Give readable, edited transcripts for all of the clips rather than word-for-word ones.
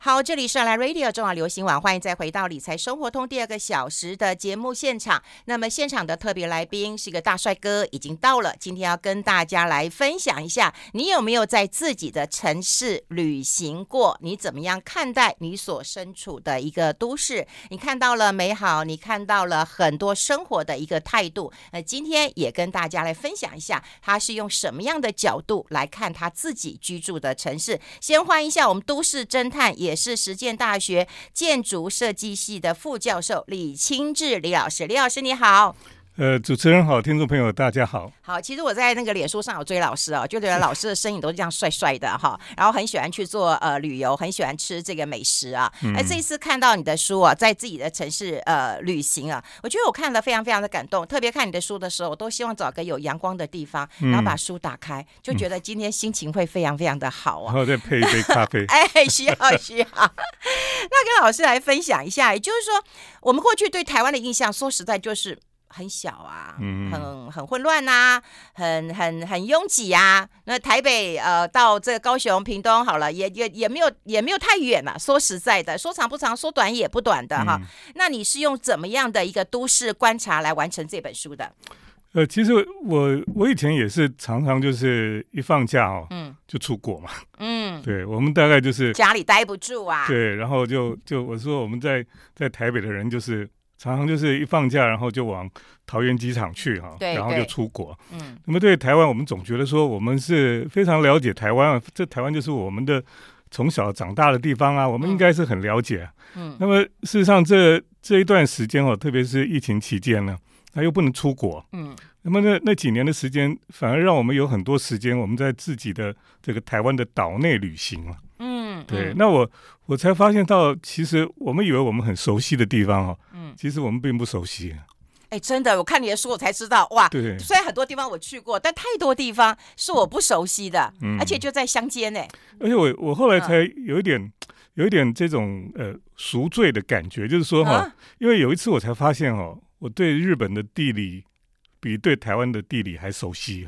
好，这里是来 Radio 中华流行网，欢迎再回到理财生活通第2个小时的节目现场。那么现场的特别来宾是一个大帅哥，已经到了，今天要跟大家来分享一下，你有没有在自己的城市旅行过？你怎么样看待你所身处的一个都市？你看到了美好，你看到了很多生活的一个态度。今天也跟大家来分享一下，他是用什么样的角度来看他自己居住的城市。先欢迎一下我们都市侦探，也是实践大学建筑设计系的副教授李清志李老师。李老师你好。 主持人好，听众朋友大家好。 好，其实我在那个脸书上有追老师就觉得老师的身影都是这样帅帅的哈，然后很喜欢去做旅游，很喜欢吃这个美食啊。这一次看到你的书在自己的城市旅行我觉得我看了非常非常的感动。特别看你的书的时候，我都希望找个有阳光的地方，然后把书打开，就觉得今天心情会非常非常的好然后再配一杯咖啡。 需要。那跟老师来分享一下，也就是说，我们过去对台湾的印象，说实在就是很小很混乱很拥挤那台北到这个高雄屏东好了，也没有太远了。说实在的，说长不长，说短也不短的那你是用怎么样的一个都市观察来完成这本书的？ 其实我以前也是常常就是一放假就出国嘛。对，我们大概就是家里待不住对，然后就我说我们在台北的人就是常常就是一放假，然后就往桃园机场去然后就出国。那么对台湾，我们总觉得说我们是非常了解台湾，这台湾就是我们的从小长大的地方我们应该是很了解。那么事实上这一段时间特别是疫情期间呢，他又不能出国。那么那几年的时间，反而让我们有很多时间，我们在自己的这个台湾的岛内旅行了。对，那我才发现到，其实我们以为我们很熟悉的地方其实我们并不熟悉。 真的，我看你的书我才知道哇。 对， 虽然很多地方我去过，但太多地方是我不熟悉的，而且就在乡间而且我后来才有一点这种赎罪的感觉，就是说因为有一次我才发现我对日本的地理比对台湾的地理还熟悉。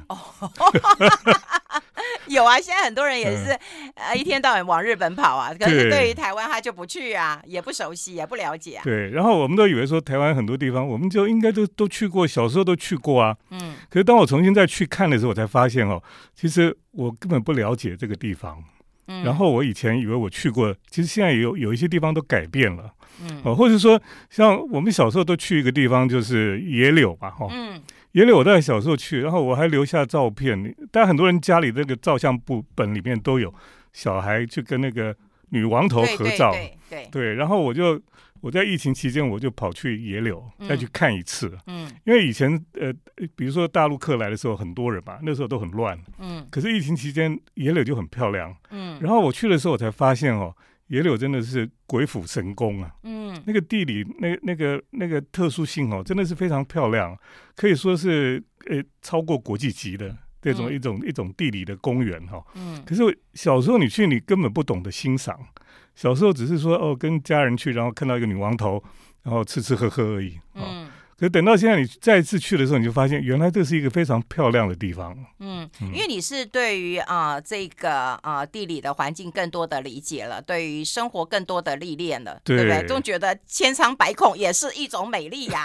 有现在很多人也是一天到晚往日本跑可是对于台湾他就不去也不熟悉也不了解对，然后我们都以为说台湾很多地方我们就应该都去过，小时候都去过可是当我重新再去看的时候，我才发现其实我根本不了解这个地方。然后我以前以为我去过，其实现在有一些地方都改变了。或者说像我们小时候都去一个地方就是野柳嘛野柳我在小时候去，然后我还留下照片，但很多人家里那个照相本里面都有小孩去跟那个女王头合照。对，然后我在疫情期间我就跑去野柳再去看一次。因为以前比如说大陆客来的时候很多人嘛，那时候都很乱。可是疫情期间野柳就很漂亮。然后我去的时候我才发现野柳真的是鬼斧神工那个地理那个特殊性真的是非常漂亮，可以说是超过国际级的这种一种地理的公园可是小时候你去你根本不懂得欣赏，小时候只是说跟家人去，然后看到一个女王头，然后吃吃喝喝而已。可是等到现在你再一次去的时候，你就发现原来这是一个非常漂亮的地方。 因为你是对于这个地理的环境更多的理解了，对于生活更多的历练了，对不对？都觉得千疮百孔也是一种美丽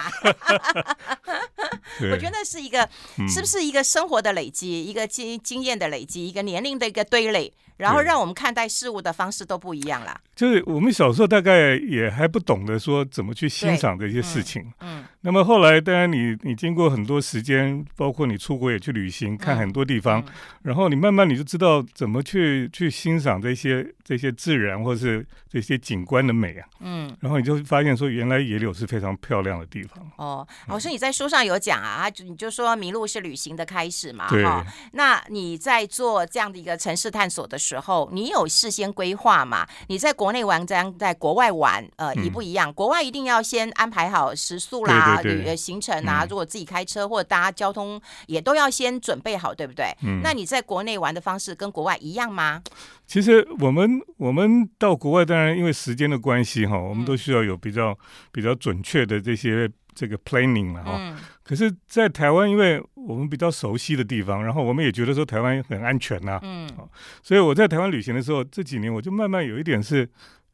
我觉得是一个是不是一个生活的累积，一个经验的累积，一个年龄的一个堆垒，然后让我们看待事物的方式都不一样啦。 就是我们小时候大概也还不懂得说怎么去欣赏这些事情。那么后来当然你经过很多时间，包括你出国也去旅行，看很多地方，然后你慢慢你就知道怎么去欣赏这些自然或是这些景观的美然后你就发现说原来野柳是非常漂亮的地方。 老师你在书上有讲你就说迷路是旅行的开始嘛。 对。 那你在做这样的一个城市探索的时候，你有事先规划吗？你在国内玩在国外玩一不一样？国外一定要先安排好食宿啦，行程如果自己开车或者搭交通也都要先准备好，对不对？那你在国内玩的方式跟国外一样吗？ 其实我们到国外，当然因为时间的关系我们都需要有比较准确的这个 planning 嘛可是在台湾，因为我们比较熟悉的地方，然后我们也觉得说台湾很安全所以我在台湾旅行的时候，这几年我就慢慢有一点是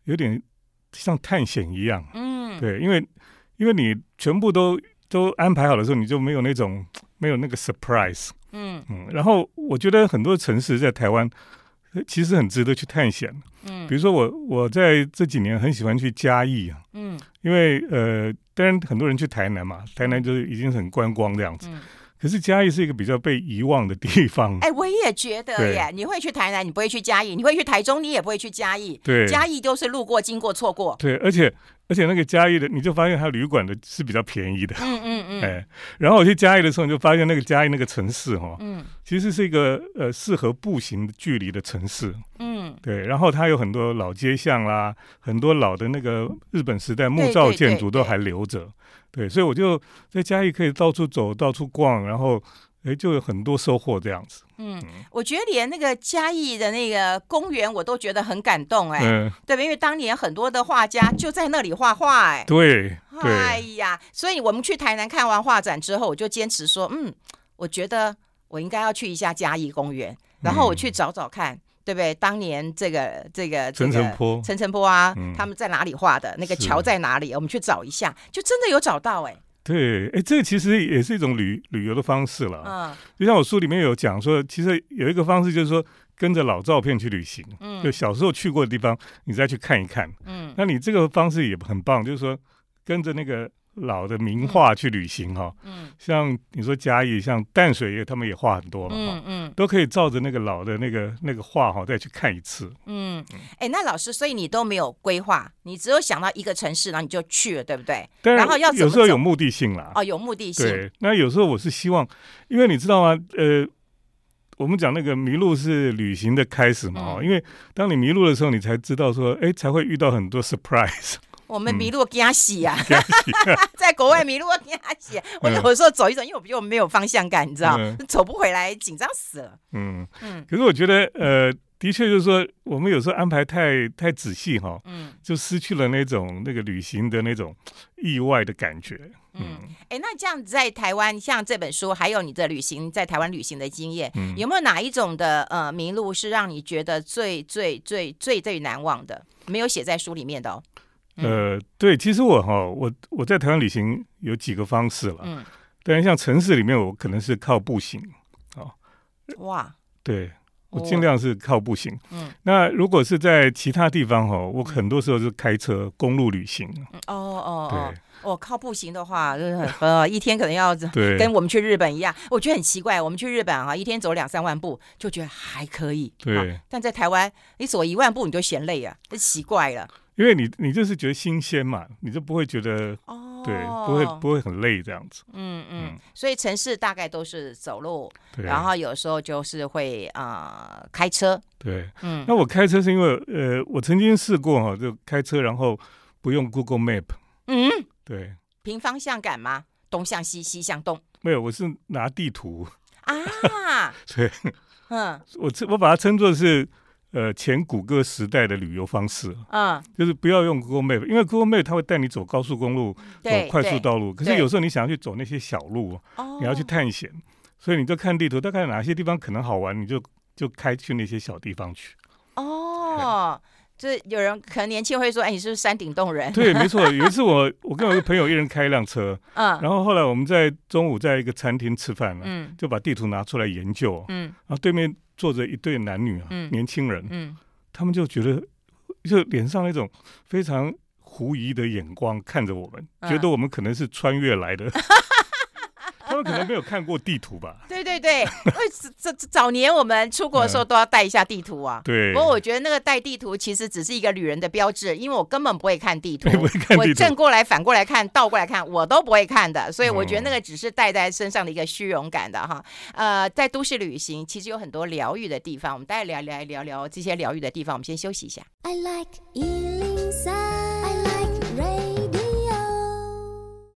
有点像探险一样。对，因为你全部都安排好的时候，你就没有那个 surprise。然后我觉得很多城市在台湾其实很值得去探险。比如说我在这几年很喜欢去嘉义啊。因为当然很多人去台南嘛，台南就是已经很观光这样子。可是嘉义是一个比较被遗忘的地方。 我也觉得耶，你会去台南，你不会去嘉义；你会去台中，你也不会去嘉义。 对， 嘉义都是路过、经过、错过。 对，而且那个嘉义的，你就发现它旅馆的是比较便宜的。然后我去嘉义的时候，你就发现那个嘉义那个城市其实是一个适合步行距离的城市。对，然后它有很多老街巷啦，很多老的那个日本时代木造建筑都还留着。对，所以我就在嘉义可以到处走、到处逛，然后就有很多收获这样子。 我觉得连那个嘉义的那个公园我都觉得很感动对吧？因为当年很多的画家就在那里画画对。 哎呀，所以我们去台南看完画展之后，我就坚持说，我觉得我应该要去一下嘉义公园，然后我去找找看。对不对？当年这个陈澄波啊，他们在哪里画的？那个桥在哪里？我们去找一下，就真的有找到对，这其实也是一种旅游的方式了。就像我书里面有讲说，其实有一个方式就是说跟着老照片去旅行。就小时候去过的地方，你再去看一看。那你这个方式也很棒，就是说跟着那个老的名画去旅行像你说嘉义，像淡水他们也画很多嘛，都可以照着那个老的那个画再去看一次。 那老师，所以你都没有规划，你只有想到一个城市，然后你就去了，对不对？ 然后要怎么走？ 有时候有目的性啦。 有目的性。 对，那有时候我是希望，因为你知道吗？我们讲那个迷路是旅行的开始嘛，因为当你迷路的时候，你才知道说，才会遇到很多 surprise。 我们迷路惊死啊！在国外迷路惊死，我有时候走一走，因为我觉得我没有方向感，你知道，走不回来，紧张死了。 可是我觉得的确就是说，我们有时候安排太仔细就失去了那个旅行的那种意外的感觉。 那这样子在台湾，像这本书，还有你的在台湾旅行的经验，有没有哪一种的迷路是让你觉得最难忘的？没有写在书里面的对，其实我在台湾旅行有几个方式了。当然像城市里面，我可能是靠步行。 哇， 对，我尽量是靠步行。那如果是在其他地方我很多时候是开车公路旅行。 对。靠步行的话，一天可能要跟我们去日本一样。我觉得很奇怪，我们去日本一天走2-3万步就觉得还可以。 对。 但在台湾，你走1万步你就嫌累啊，这奇怪了。 因为你就是觉得新鲜嘛，你就不会觉得对，不会很累这样子。 所以城市大概都是走路，然后有时候就是会开车。 对，那我开车是因为我曾经试过就开车然后不用 Google Map。对， 凭方向感吗？东向西，西向东？ 没有，我是拿地图对，我把它称作是前谷歌时代的旅游方式。就是不要用 Google Map， 因为 Google Map 它会带你走高速公路，走快速道路。可是有时候你想要去走那些小路，你要去探险，所以你就看地图，大概哪些地方可能好玩，你就开去那些小地方去。 就是有人可能年轻会说，你是不是山顶洞人？ 对，没错。有一次我跟我一个朋友一人开一辆车，然后后来我们在中午在一个餐厅吃饭了，就把地图拿出来研究，然后对面坐着一对男女年轻人，他们就觉得就脸上那种非常狐疑的眼光看着我们，觉得我们可能是穿越来的。他们可能没有看过地图吧？ 对，因为早年我们出国的时候都要带一下地图啊。 对。 不过我觉得那个带地图其实只是一个旅人的标志，因为我根本不会看地图，我正过来、反过来看、倒过来看，我都不会看的。所以我觉得那个只是带在身上的一个虚荣感的哈。在都市旅行其实有很多疗愈的地方，我们待会聊这些疗愈的地方。我们先休息一下。I like 103。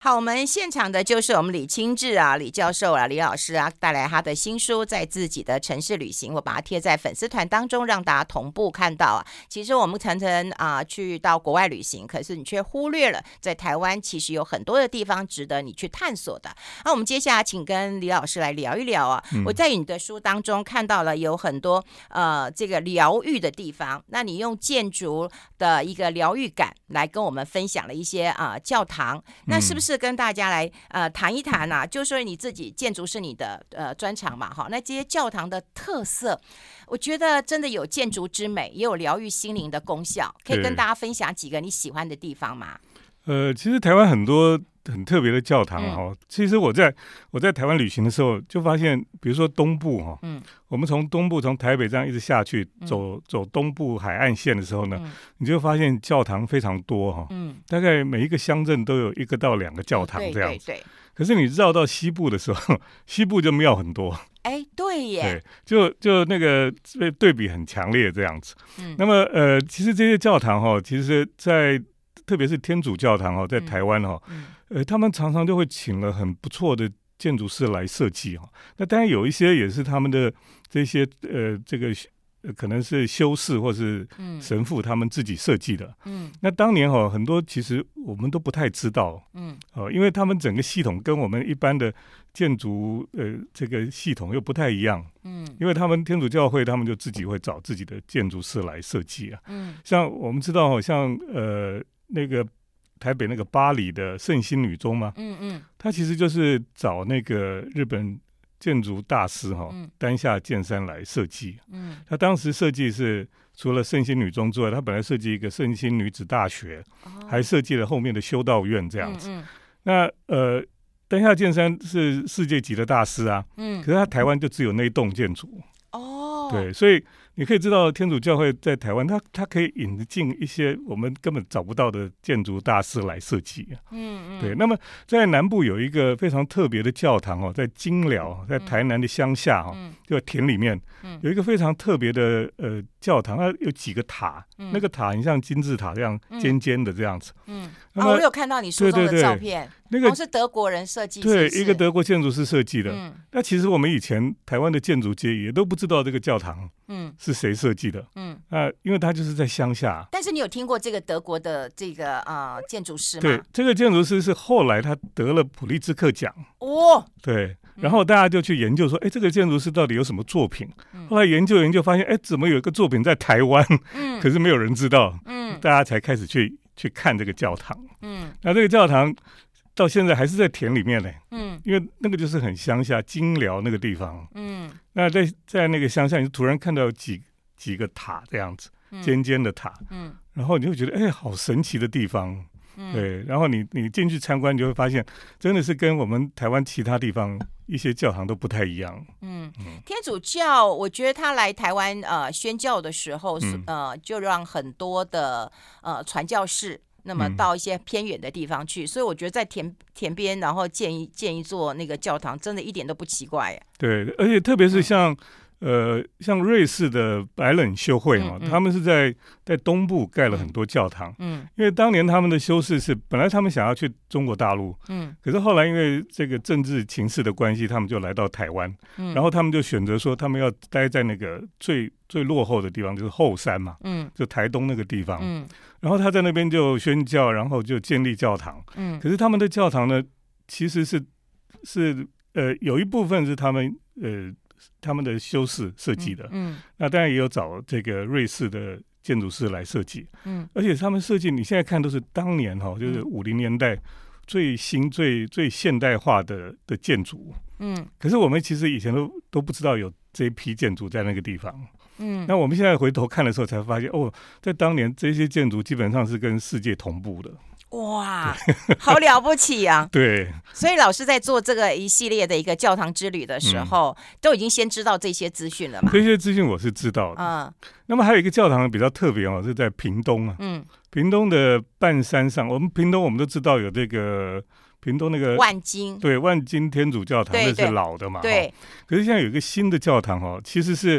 好，我们现场的就是我们李清志啊，李教授啊，李老师啊，带来他的新书《在自己的城市旅行》，我把它贴在粉丝团当中，让大家同步看到啊。其实我们常常去到国外旅行，可是你却忽略了在台湾其实有很多的地方值得你去探索的。那我们接下来请跟李老师来聊一聊啊。我在你的书当中看到了有很多这个疗愈的地方，那你用建筑的一个疗愈感来跟我们分享了一些教堂，那是不是跟大家来谈一谈啊？就说你自己建筑是你的专长嘛，哈，那这些教堂的特色，我觉得真的有建筑之美，也有疗愈心灵的功效，可以跟大家分享几个你喜欢的地方吗？ 其实台湾很多很特别的教堂其实我在台湾旅行的时候就发现，比如说东部我们从东部从台北这样一直下去走东部海岸线的时候呢，你就发现教堂非常多大概每一个乡镇都有1个到2个教堂这样子。对。可是你绕到西部的时候，西部就庙很多。 对耶， 对，就那个对比很强烈这样子。那么其实这些教堂其实特别是天主教堂在台湾他们常常就会请了很不错的建筑师来设计那当然有一些也是他们的这些这个可能是修士或是神父他们自己设计的。那当年很多其实我们都不太知道。因为他们整个系统跟我们一般的建筑这个系统又不太一样。因为他们天主教会他们就自己会找自己的建筑师来设计啊。像我们知道像那个台北那个巴黎的圣心女中嘛，他其实就是找那个日本建筑大师丹下健三来设计。他当时设计是除了圣心女中之外，他本来设计一个圣心女子大学，还设计了后面的修道院这样子。那丹下健三是世界级的大师啊，可是他台湾就只有那一栋建筑。对，所以你可以知道天主教会在台湾它可以引进一些我们根本找不到的建筑大师来设计。对。那么在南部有一个非常特别的教堂在金寮，在台南的乡下就田里面有一个非常特别的教堂，它有几个塔，那个塔很像金字塔这样尖尖的这样子。 我有看到你书中的照片。那个是德国人设计， 对，一个德国建筑师设计的。那其实我们以前台湾的建筑界也都不知道这个教堂是谁设计的。因为它就是在乡下。但是你有听过这个德国的这个建筑师吗？对，这个建筑师是后来他得了普利兹克奖。对，然后大家就去研究说，这个建筑师到底有什么作品？后来研究发现，怎么有一个作品在台湾？可是没有人知道。大家才开始去看这个教堂。那这个教堂到现在还是在田里面呢。因为那个就是很乡下金寮那个地方。那在那个乡下，你就突然看到几个塔这样子，尖尖的塔。然后你就觉得好神奇的地方。对，然后你进去参观，你就会发现真的是跟我们台湾其他地方一些教堂都不太一样。天主教我觉得他来台湾宣教的时候就让很多的传教士那么到一些偏远的地方去，所以我觉得在田边然后建一座那个教堂真的一点都不奇怪。对，而且特别是像瑞士的白冷修会他们是在东部盖了很多教堂。因为当年他们的修士是本来他们想要去中国大陆，可是后来因为这个政治情势的关系，他们就来到台湾。然后他们就选择说他们要待在那个最落后的地方，就是后山嘛，就台东那个地方。然后他在那边就宣教，然后就建立教堂。可是他们的教堂呢，其实是有一部分是他们的修士设计的。那当然也有找这个瑞士的建筑师来设计。而且他们设计你现在看都是当年就是50年代最新最现代化的建筑。可是我们其实以前都不知道有这一批建筑在那个地方。那我们现在回头看的时候才发现，在当年这些建筑基本上是跟世界同步的。哇，好了不起啊！对，所以老师在做这个一系列的一个教堂之旅的时候，都已经先知道这些资讯了嘛？这些资讯我是知道的。那么还有一个教堂比较特别是在屏东。屏东的半山上，我们屏东我们都知道有这个屏东那个万金，对，万金天主教堂，那是老的嘛。对。可是现在有一个新的教堂其实是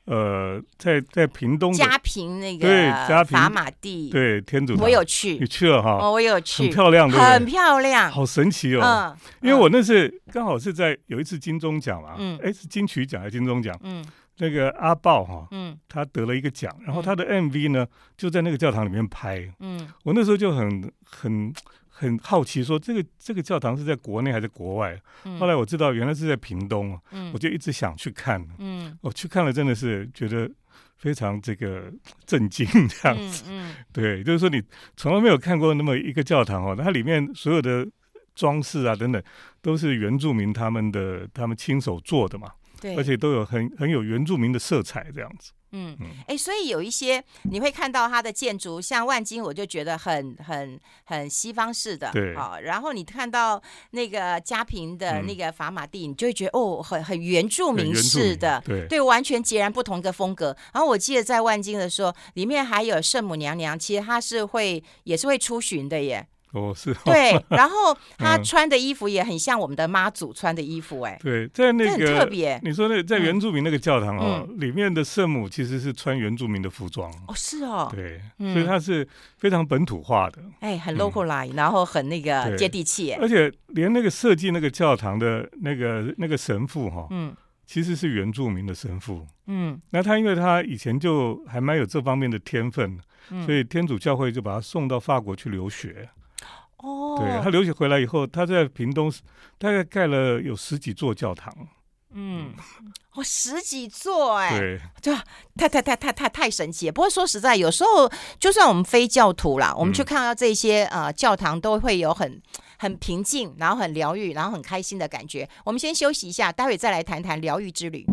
在屏东嘉平那个对嘉平法马地， 对天主堂， 我有去， 你去了哈？ 我有去， 很漂亮，对不对？ 很漂亮， 好神奇哦。因为我那是刚好是在有一次金钟奖嘛，是金曲奖还是金钟奖？那个阿豹哈，他得了一个奖，然后他的 MV 呢就在那个教堂里面拍。我那时候就很好奇，说这个教堂是在国内还是国外？后来我知道原来是在屏东，我就一直想去看。我去看了，真的是觉得非常这个震惊这样子。对，就是说你从来没有看过那么一个教堂它里面所有的装饰啊等等，都是原住民他们亲手做的嘛。对，而且都有很有原住民的色彩这样子。 所以有一些你会看到它的建筑，像万金，我就觉得很西方式的， 对， 然后你看到那个嘉平的那个法马地，你就会觉得很原住民式的，对，完全截然不同的风格。然后我记得在万金的时候，里面还有圣母娘娘，其实她也是会出巡的耶。 是对，然后他穿的衣服也很像我们的妈祖穿的衣服， 对，在那个很特别。 你说在原住民那个教堂里面的圣母其实是穿原住民的服装是哦， 对，所以它是非常本土化的， 很 localize，然后很那个接地气， 而且连那个设计那个教堂的那个神父其实是原住民的神父，那他因为他以前就还蛮有这方面的天分，所以天主教会就把他送到法国去留学。对，他留学回来以后，他在屏东大概盖了有10几座教堂。 10几座对， 就太神奇了。不过说实在，有时候就算我们非教徒啦，我们去看到这些教堂，都会有很平静，然后很疗愈，然后很开心的感觉。我们先休息一下，待会再来谈谈疗愈之旅。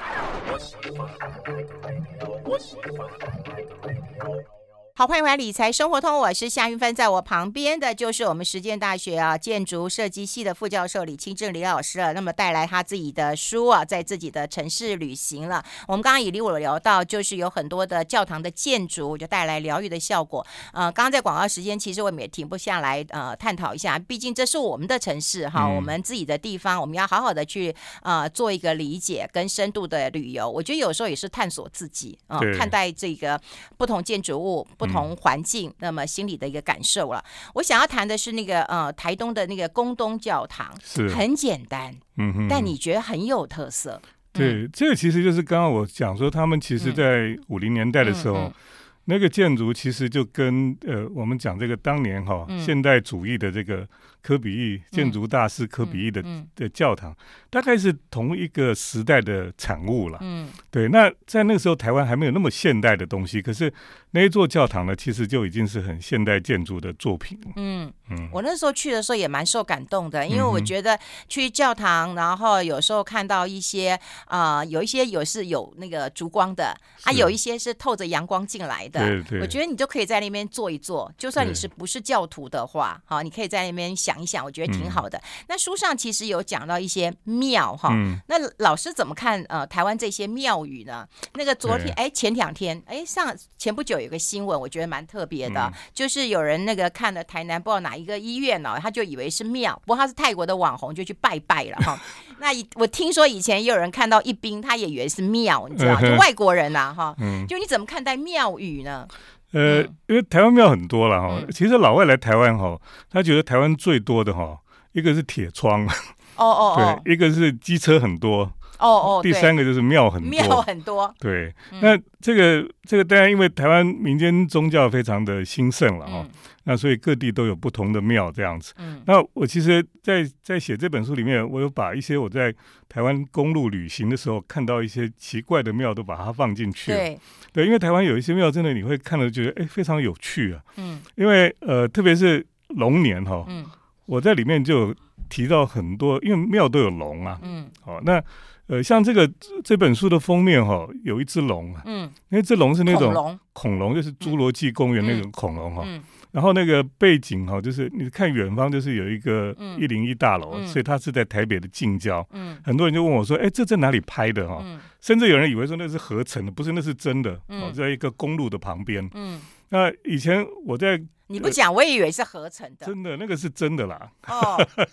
好，欢迎回来理财生活通，我是夏云芬，在我旁边的就是我们实践大学建筑设计系的副教授李清正李老师了。那么带来他自己的书在自己的城市旅行了。我们刚刚也聊到，就是有很多的教堂的建筑就带来疗愈的效果。刚刚在广告时间，其实我们也停不下来探讨一下，毕竟这是我们的城市我们自己的地方，我们要好好的去做一个理解跟深度的旅游。我觉得有时候也是探索自己看待这个不同建筑物。不同环境，那么心里的一个感受了。我想要谈的是那个台东的那个宫东教堂，是很简单，但你觉得很有特色。 对，这个其实就是刚刚我讲说，他们其实在50年代的时候，那个建筑其实就跟我们讲这个当年现代主义的这个柯比意建筑大师柯比意的教堂，大概是同一个时代的产物了。对。那在那个时候，台湾还没有那么现代的东西，可是那一座教堂呢，其实就已经是很现代建筑的作品。 我那时候去的时候也蛮受感动的，因为我觉得去教堂，然后有时候看到一些有一些是有那个烛光的有一些是透着阳光进来的。对，我觉得你就可以在那边坐一坐，就算你不是教徒的话，你可以在那边想一想，我觉得挺好的。那书上其实有讲到一些庙那老师怎么看台湾这些庙宇呢？那个昨天前2天前不久有个新闻，我觉得蛮特别的，就是有人那个看了台南不知道哪一个医院他就以为是庙，不过他是泰国的网红，就去拜拜了那我听说以前也有人看到一兵，他也以为是庙，你知道，就外国人就你怎么看待庙宇呢？ 因为台湾庙很多了其实老外来台湾他觉得台湾最多的一个是铁窗对，一个是机车很多第3个就是庙很多对。那这个当然因为台湾民间宗教非常的兴盛了那所以各地都有不同的庙这样子。那我其实在写这本书里面，我有把一些我在台湾公路旅行的时候看到一些奇怪的庙都把它放进去了。对，因为台湾有一些庙真的你会看了觉得非常有趣因为特别是龙年我在里面就有提到很多，因为庙都有龙那像这本书的封面有一只龙那只龙是那种恐龙，就是侏罗纪公园那种恐龙然后那个背景就是你看远方就是有一个101大楼所以它是在台北的近郊很多人就问我说这在哪里拍的甚至有人以为说那是合成的，不是，那是真的在一个公路的旁边那以前我在你不讲我也以为是合成的， 真的那个是真的啦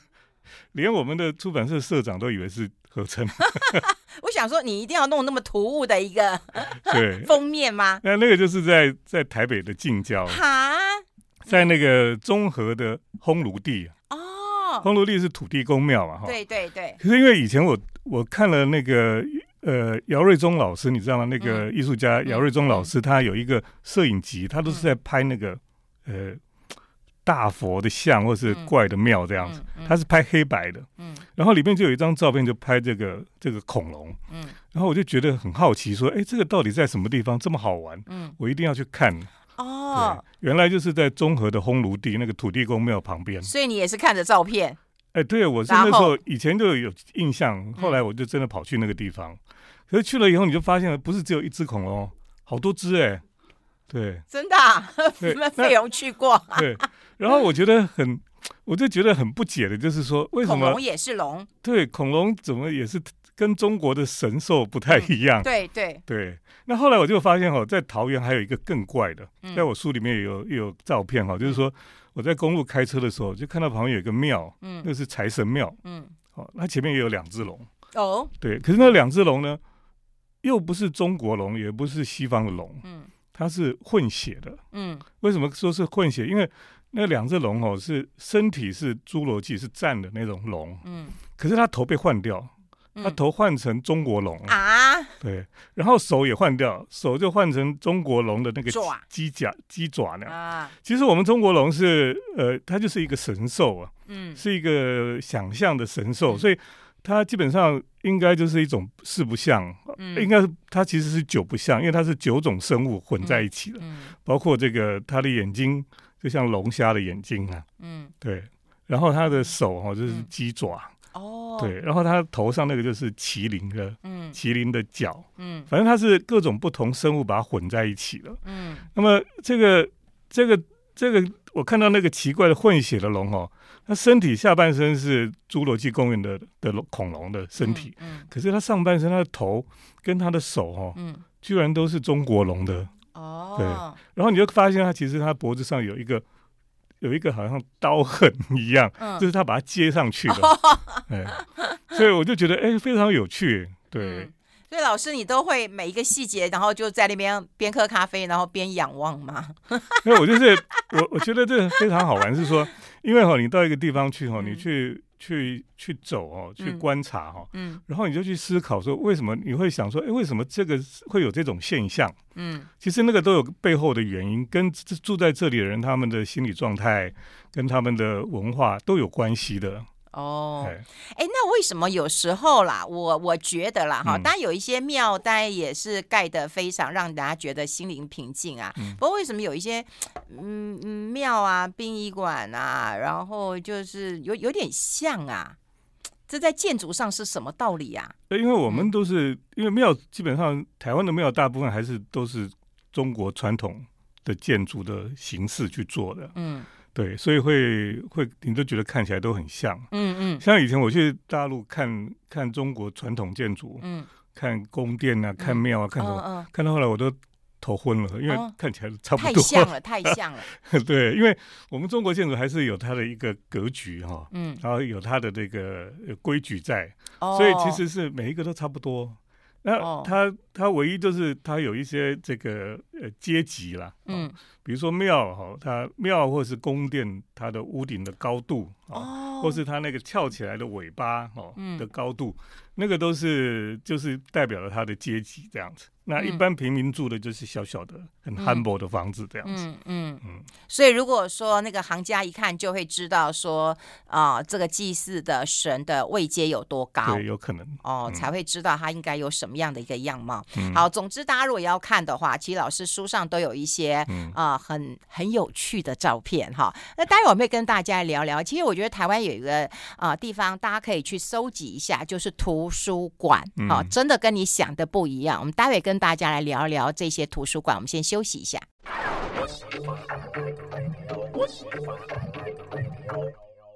连我们的出版社社长都以为是合成。 我想说，你一定要弄那么突兀的一个对封面吗？ 那个就是在台北的近郊， 哈， 在那个中和的烘炉地。 哦， 烘炉地是土地公庙嘛， 对对对。 可是因为以前我看了那个姚瑞忠老师，你知道吗？那个艺术家姚瑞忠老师，他有一个摄影集，他都是在拍那个大佛的像或是怪的庙这样子，他是拍黑白的，然后里面就有一张照片，就拍这个恐龙，然后我就觉得很好奇，说，这个到底在什么地方这么好玩？我一定要去看。哦，原来就是在中和的烘炉地那个土地公庙旁边。 所以你也是看着照片？ 对，我是那时候以前就有印象，后来我就真的跑去那个地方。可是去了以后，你就发现不是只有一只恐龙，好多只对， 真的啊？费荣去过。 对，然后我就觉得很不解的，就是说为什么恐龙也是龙？对， 恐龙怎么也是跟中国的神兽不太一样？ 对对对。那后来我就发现在桃园还有一个更怪的，在我书里面也有照片就是说我在公路开车的时候，就看到旁边有一个庙，那是财神庙，那前面也有2只龙。哦，对，可是那2只龙呢，又不是中国龙，也不是西方的龙，它是混血的。为什么说是混血？因为那2只龙是身体是侏罗纪是站的那种龙，可是它头被换掉，它头换成中国龙啊，对，然后手也换掉，手就换成中国龙的那个鸡爪呢。其实我们中国龙是它就是一个神兽啊，是一个想象的神兽，所以它基本上应该就是一种四不像，应该它其实是9不像，因为它是9种生物混在一起的，包括这个它的眼睛就像龙虾的眼睛啊，对，然后它的手就是鸡爪。对，然后它头上那个就是麒麟的角，反正它是各种不同生物把它混在一起的。那么这个我看到那个奇怪的混血的龙它身体下半身是侏罗纪公园的恐龙的身体，可是它上半身它的头跟它的手居然都是中国龙的。对，然后你就发现它其实它脖子上有一个好像刀痕一样，就是他把它接上去的。所以我就觉得非常有趣。对， 所以老师你都会每一个细节，然后就在那边边喝咖啡，然后边仰望吗？ 因为我觉得这非常好玩，是说，因为你到一个地方去你去走去观察然后你就去思考说，为什么你会想说，为什么这个会有这种现象？其实那个都有背后的原因，跟住在这里的人他们的心理状态跟他们的文化都有关系的。 那为什么有时候啦，我觉得啦当然有一些庙当然也是盖得非常让大家觉得心灵平静啊，不过为什么有一些庙啊、殡仪馆啊，然后就是有点像啊，这在建筑上是什么道理啊？ 因为我们都是因为庙基本上台湾的庙大部分还是都是中国传统的建筑的形式去做的，对，所以会你都觉得看起来都很像。像以前我去大陆看中国传统建筑，看宫殿啊，看庙啊，看什么，看到后来我都头昏了，因为看起来差不多， 太像了。 对，因为我们中国建筑还是有它的一个格局然后有它的这个规矩在，所以其实是每一个都差不多。那它唯一就是它有一些这个阶级啦，比如说庙它庙或是宫殿，它的屋顶的高度或是它那个翘起来的尾巴的高度，那个都是就是代表了它的阶级这样子。那一般平民住的就是小小的很 humble 的房子这样子。 所以如果说那个行家一看就会知道说这个祭祀的神的位阶有多高， 对，有可能才会知道他应该有什么样的一个样貌。好，总之大家如果要看的话，其实老师书上都有一些很有趣的照片那待会我会跟大家聊聊。其实我觉得台湾有一个地方大家可以去搜集一下，就是图书馆真的跟你想的不一样。我们待会跟大家来聊聊这些图书馆。我们先休息一下。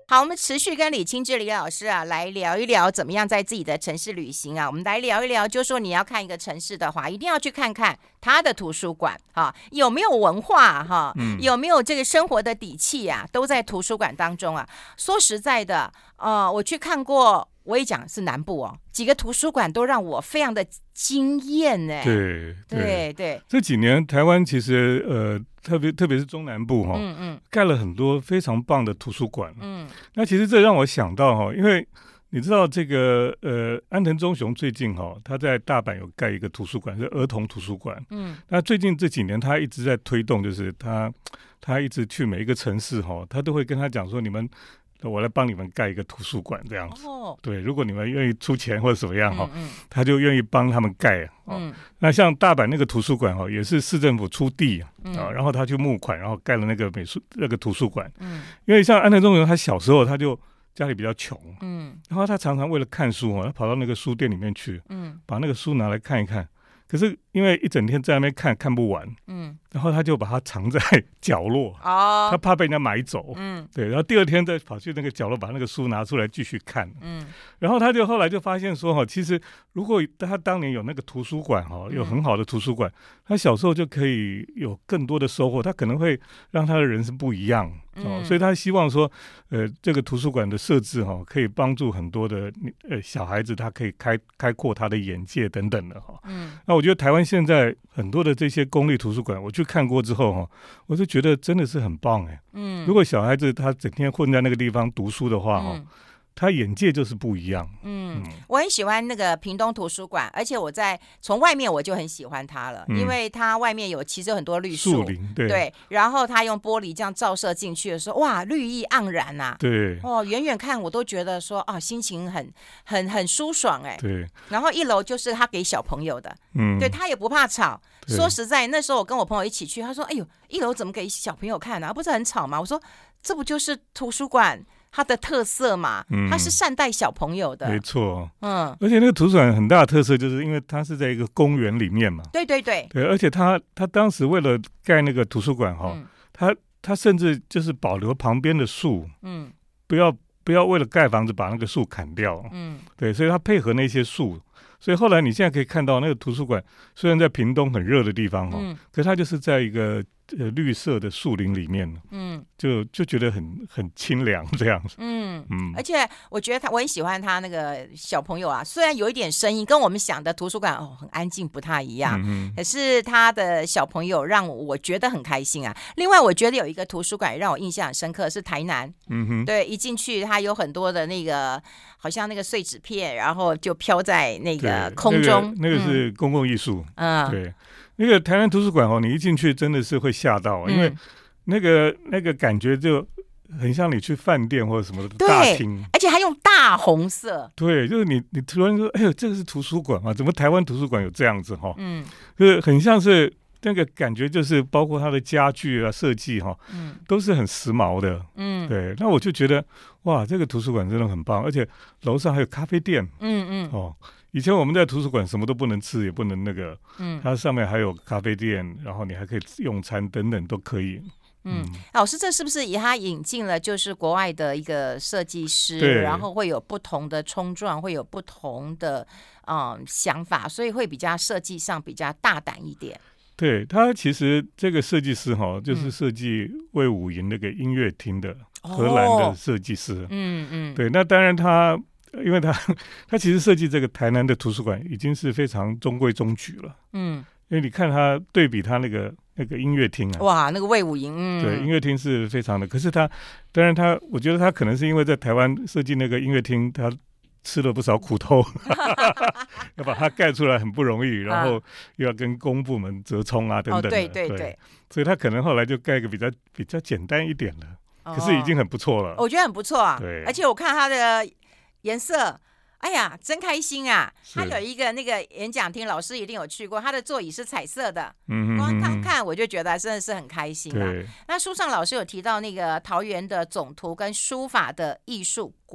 好，我们持续跟李清志李老师啊来聊一聊怎么样在自己的城市旅行啊。我们来聊一聊，就说你要看一个城市的话，一定要去看看它的图书馆哈，有没有文化哈，有没有这个生活的底气啊，都在图书馆当中啊。说实在的，我去看过。我也讲是南部几个图书馆都让我非常的惊艳呢。对， 这几年台湾其实特别是中南部盖了很多非常棒的图书馆。那其实这让我想到因为你知道这个安藤忠雄最近他在大阪有盖一个图书馆，是儿童图书馆。那最近这几年他一直在推动，就是他一直去每一个城市他都会跟他讲说我来帮你们盖一个图书馆这样子。对，如果你们愿意出钱或者怎么样他就愿意帮他们盖。那像大阪那个图书馆也是市政府出地然后他去募款，然后盖了那个图书馆。因为像安藤忠雄他小时候他就家里比较穷，然后他常常为了看书他跑到那个书店里面去，把那个书拿来看一看。可是因为一整天在那边看不完，然后他就把它藏在角落，他怕被人家买走，对，然后第二天再跑去那个角落把那个书拿出来继续看，然后他就后来就发现说其实如果他当年有那个图书馆有很好的图书馆，他小时候就可以有更多的收获，他可能会让他的人生不一样。所以他希望说这个图书馆的设置可以帮助很多的小孩子，他可以开阔他的眼界等等的那我觉得台湾现在很多的这些公立图书馆我去看过之后我就觉得真的是很棒如果小孩子他整天混在那个地方读书的话他眼界就是不一样。 我很喜欢那个屏东图书馆，而且从外面我就很喜欢它了，因为它外面其实有很多绿树林， 对，然后它用玻璃这样照射进去的时候，哇，绿意盎然啊， 对， 远远看我都觉得说心情很舒爽对。 然后一楼就是他给小朋友的，对，他也不怕吵。说实在，那时候我跟我朋友一起去，他说：“哎呦，一楼怎么给小朋友看啊？不是很吵吗？”我说：“这不就是图书馆它的特色嘛，它是善待小朋友的。” 没错，而且那个图书馆很大的特色就是因为它是在一个公园里面嘛。 对， 而且他当时为了盖那个图书馆他甚至就是保留旁边的树，不要为了盖房子把那个树砍掉，对，所以他配合那些树。所以后来你现在可以看到那个图书馆，虽然在屏东很热的地方可是它就是在一个绿色的树林里面，就觉得很清凉这样子。 而且我觉得我很喜欢他那个小朋友啊，虽然有一点声音，跟我们想的图书馆很安静不太一样，可是他的小朋友让我觉得很开心啊。另外我觉得有一个图书馆让我印象很深刻，是台南。对，一进去它有很多的那个好像那个碎纸片，然后就飘在那个空中， 那个是公共艺术。对，那个台南图书馆你一进去真的是会吓到，因为那个感觉就很像你去饭店或者什么的大厅， 而且还用大红色。 对，就是你突然说，哎呦，这个是图书馆啊？怎么台湾图书馆有这样子就是很像是那个感觉，就是包括它的家具啊设计都是很时髦的。对，那我就觉得哇，这个图书馆真的很棒，而且楼上还有咖啡店。以前我们在图书馆什么都不能吃，也不能那个，它上面还有咖啡店，然后你还可以用餐等等都可以。 老师，这是不是他引进了就是国外的一个设计师，然后会有不同的冲撞，会有不同的想法，所以会比较设计上比较大胆一点。 对，他其实这个设计师就是设计魏武营那个音乐厅的荷兰的设计师。对，那当然因为他其实设计这个台南的图书馆已经是非常中规中矩了。因为你看他对比他那个音乐厅哇，那个魏武营， 对，音乐厅是非常的。可是当然我觉得他可能是因为在台湾设计那个音乐厅，他吃了不少苦头，要把它盖出来很不容易，然后又要跟公部门折冲等等的。 对， 所以他可能后来就盖一个比较简单一点的，可是已经很不错了。 我觉得很不错啊。 对， 而且我看它的颜色，哎呀，真开心啊！它有一个那个演讲厅，老师一定有去过，它的座椅是彩色的，光看我就觉得真的是很开心啊。那书上老师有提到那个桃园的总图跟书法的艺术馆，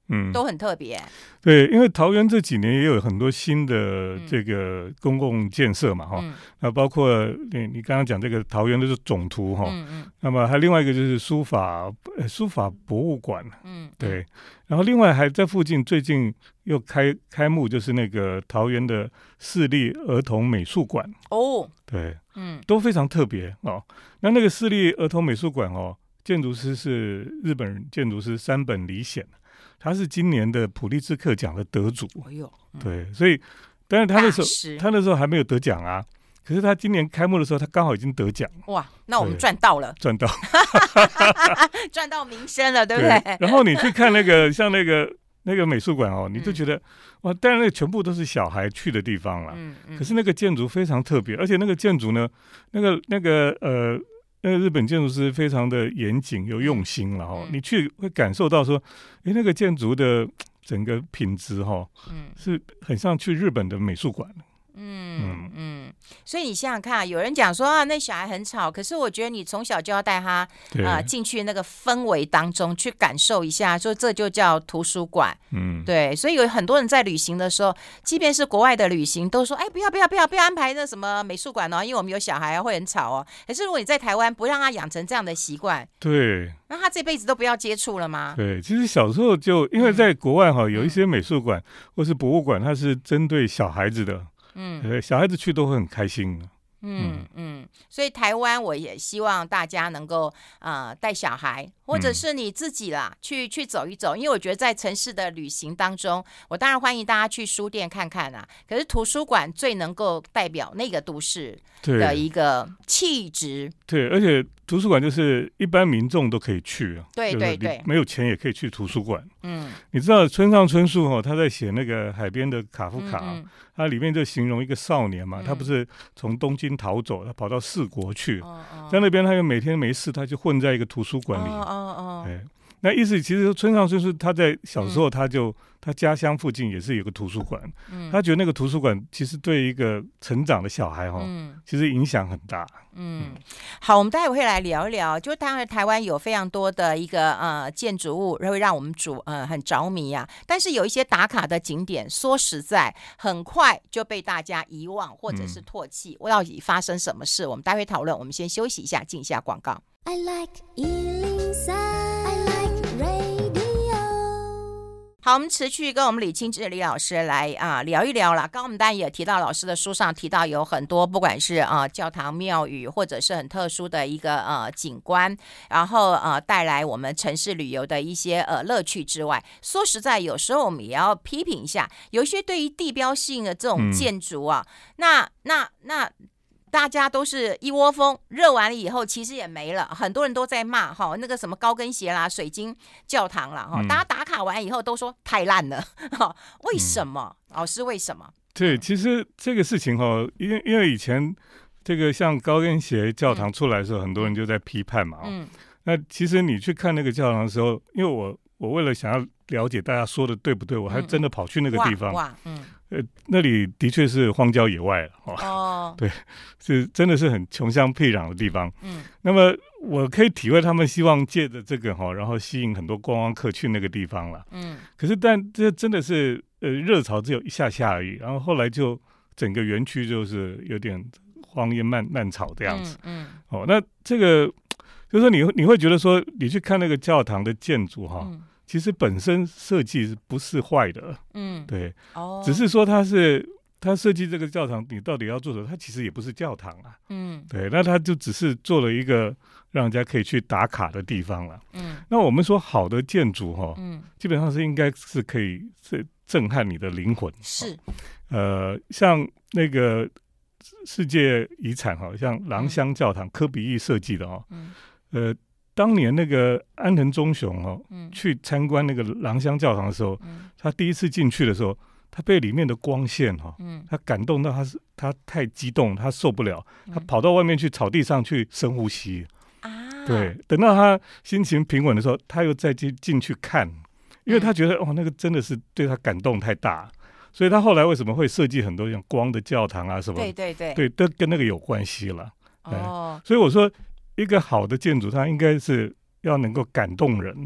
都很特别。 对，因为桃园这几年也有很多新的这个公共建设嘛，那包括你刚刚讲这个桃园的是总图哈，那么还另外一个就是书法博物馆，对，然后另外还在附近最近又开幕，就是那个桃园的市立儿童美术馆对，都非常特别哦。那个市立儿童美术馆建筑师是日本建筑师山本理显。他是今年的普利兹克奖的得主，对，所以但是他那时候还没有得奖啊。可是他今年开幕的时候，他刚好已经得奖。 哇，那我们赚到了，赚到名声了，对不对？ 然后你去看像那个美术馆你就觉得哇，当然那全部都是小孩去的地方了。可是那个建筑非常特别，而且那个建筑呢，那个日本建筑师非常的严谨有用心了你去会感受到说，那个建筑的整个品质是很像去日本的美术馆。 所以你想想看，有人讲说那小孩很吵，可是我觉得你从小就要带他进去那个氛围当中去感受一下，说这就叫图书馆。对，所以有很多人在旅行的时候，即便是国外的旅行，都说不要安排那什么美术馆因为我们有小孩会很吵可是如果你在台湾不让他养成这样的习惯， 对， 那他这辈子都不要接触了吗？ 对，其实小时候就因为在国外有一些美术馆或是博物馆，它是针对小孩子的。小孩子去都会很开心的。 所以台湾我也希望大家能够带小孩，或者是你自己啦，去走一走。因为我觉得在城市的旅行当中，我当然欢迎大家去书店看看可是图书馆最能够代表那个都市的一个气质。对， 而且图书馆就是一般民众都可以去对， 没有钱也可以去图书馆。你知道村上春树他在写那个海边的卡夫卡，他里面就形容一个少年嘛，他不是从东京逃走，他跑到四国去，在那边他又每天没事，他就混在一个图书馆里。那意思其实村上春树他在小时候他家乡附近也是有个图书馆，他觉得那个图书馆其实对一个成长的小孩其实影响很大。 好，我们待会会来聊一聊，就当然台湾有非常多的一个建筑物会让我们很着迷但是有一些打卡的景点，说实在很快就被大家遗忘或者是唾弃。到底发生什么事？我们待会讨论。我们先休息一下，进一下广告。I like 103, I like radio。 好，我们持续跟我们李清志李老师来聊一聊啦。刚刚我们当然也提到，老师的书上提到有很多，不管是教堂庙宇，或者是很特殊的一个景观，然后带来我们城市旅游的一些乐趣之外，说实在，有时候我们也要批评一下，有一些对于地标性的这种建筑那大家都是一窝蜂，热完了以后其实也没了，很多人都在骂那个什么高跟鞋啦、水晶教堂啦大家打卡完以后都说太烂了为什么？老师为什么？ 对，其实这个事情因为以前这个像高跟鞋教堂出来的时候，很多人就在批判嘛那其实你去看那个教堂的时候，因为我为了想要了解大家说的对不对，我还真的跑去那个地方。那里的确是荒郊野外了对，是真的是很穷乡僻壤的地方。那么我可以体会他们希望借着这个然后吸引很多观光客去那个地方了。可是但这真的是热潮只有一下而已，然后后来就整个园区就是有点荒烟蔓草的样子。那这个就是说你会觉得说，你去看那个教堂的建筑其实本身设计不是坏的，对，只是说他设计这个教堂，你到底要做什么？它其实也不是教堂对，那他就只是做了一个让人家可以去打卡的地方了，那我们说好的建筑基本上是应该是可以是震撼你的灵魂， 是， 像那个世界遗产像廊香教堂，柯比意设计的当年那个安藤忠雄去参观那个廊香教堂的时候，他第一次进去的时候，他被里面的光线他感动到他太激动，他受不了，他跑到外面去草地上去深呼吸对，等到他心情平稳的时候，他又再进去看，因为他觉得那个真的是对他感动太大，所以他后来为什么会设计很多像光的教堂什么，对，都跟那个有关系了。所以我说一个好的建筑，它应该是要能够感动人，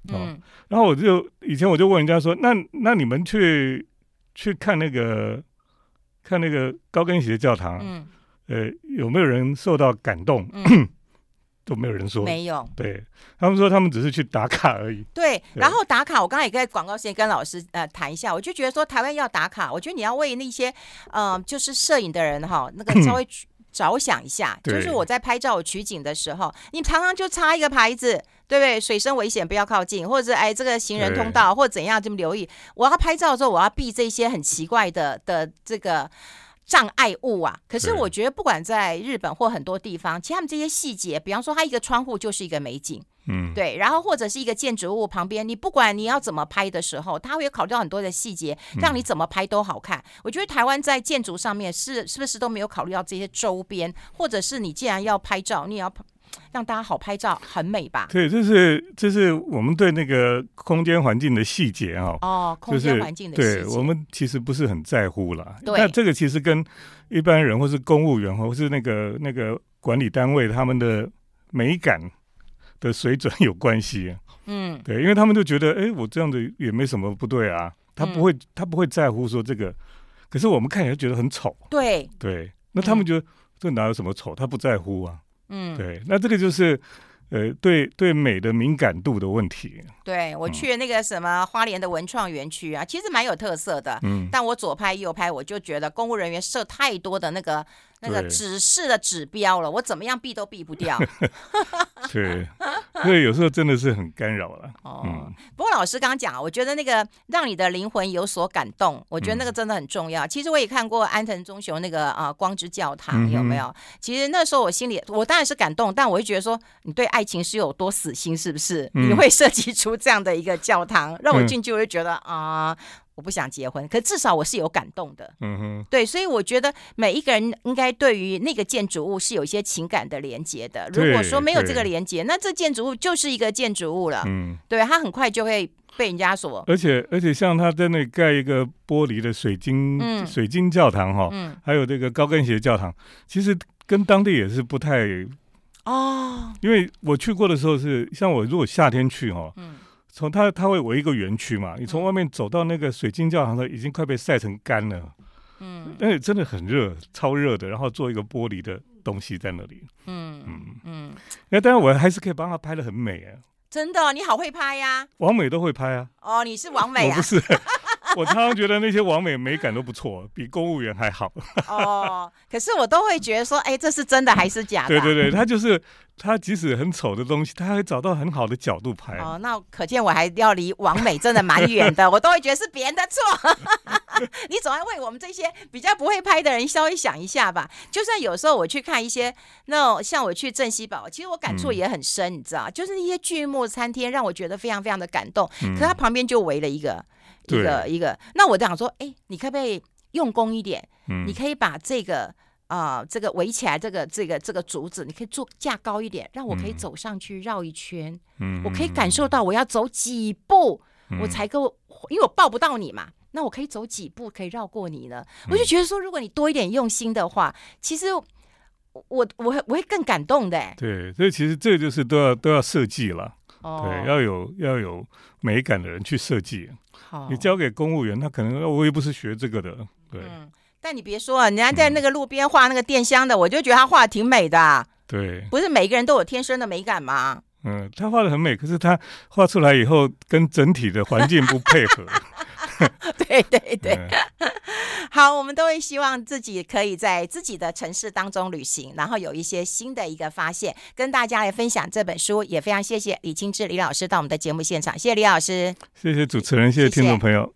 然后以前我就问人家说，那你们去看那个高跟鞋教堂，有没有人受到感动？都没有人说， 没有。 对，他们说他们只是去打卡而已。 对，然后打卡，我刚才也在广告时间跟老师谈一下，我就觉得说台湾要打卡，我觉得你要为那些就是摄影的人那个稍微着想一下，就是我在拍照取景的时候，你常常就插一个牌子，对不对？水深危险，不要靠近，或者是这个行人通道，或者怎样，这么留意。我要拍照的时候，我要避这些很奇怪的这个障碍物啊。可是我觉得不管在日本或很多地方，其实他们这些细节，比方说它一个窗户就是一个美景，对，然后或者是一个建筑物旁边，你不管你要怎么拍的时候，它会有考虑到很多的细节，让你怎么拍都好看。我觉得台湾在建筑上面是不是都没有考虑到这些周边，或者是你既然要拍照，你也要让大家好拍照，很美吧？ 对，这是我们对那个空间环境的细节空间环境的细节， 对我们其实不是很在乎啦。 对， 那这个其实跟一般人或是公务员或是那个管理单位他们的美感的水准有关系。对，因为他们就觉得，我这样子也没什么不对啊，他不会在乎说这个，可是我们看起来觉得很丑。 对， 那他们觉得这哪有什么丑，他不在乎啊。对，那这个就是对美的敏感度的问题。 对，我去那个什么花莲的文创园区啊，其实蛮有特色的。但我左拍右拍，我就觉得公务人员设太多的那个指示的指标了，我怎么样避都避不掉。 对，所以有时候真的是很干扰了。 不过老师刚刚讲，我觉得那个让你的灵魂有所感动，我觉得那个真的很重要。其实我也看过安藤忠雄那个光之教堂，有没有？其实那时候我心里，我当然是感动，但我会觉得说，你对爱情是有多死心，是不是？你会设计出这样的一个教堂，让我进去，我就觉得我不想结婚，可至少我是有感动的。对，所以我觉得每一个人应该对于那个建筑物是有一些情感的连结的。如果说没有这个连结，那这建筑物就是一个建筑物了。对，它很快就会被人家所。而且像他在那里盖一个玻璃的水晶教堂还有这个高跟鞋教堂，其实跟当地也是不太因为我去过的时候是像我如果夏天去从它会围一个园区嘛，你从外面走到那个水晶教堂的已经快被晒成干了，但是真的很热，超热的，然后做一个玻璃的东西在那里，那当然我还是可以帮他拍得很美真的，你好会拍呀！ 网美都会拍啊。 你是网美啊？ 我不是。我常常觉得那些网美美感都不错，比公务员还好。 可是我都会觉得说，这是真的还是假的？ 对，他即使很丑的东西，他会找到很好的角度拍。 那可见我还要离网美真的蛮远的，我都会觉得是别人的错。你总要为我们这些比较不会拍的人稍微想一下吧。就算有时候我去看一些那种像我去镇西堡，其实我感触也很深，你知道，就是那些巨幕餐厅让我觉得非常非常的感动。可是它旁边就围了一个，那我就想说，你可不可以用功一点？你可以把这个围起来，这个竹子，你可以做架高一点，让我可以走上去绕一圈。我可以感受到我要走几步，我才够，因为我抱不到你嘛。那我可以走几步可以绕过你呢？我就觉得说，如果你多一点用心的话，其实我会更感动的。 对，所以其实这就是都要设计了。对，要有美感的人去设计。你交给公务员，他可能我也不是学这个的。对， 但你别说，人家在那个路边画那个电箱的，我就觉得他画的挺美的。 对， 不是每个人都有天生的美感吗？ 他画的很美，可是他画出来以后跟整体的环境不配合。 对，好，我们都会希望自己可以在自己的城市当中旅行，然后有一些新的一个发现，跟大家来分享这本书。也非常谢谢李清志李老师到我们的节目现场，谢谢李老师， 谢谢主持人，谢谢听众朋友。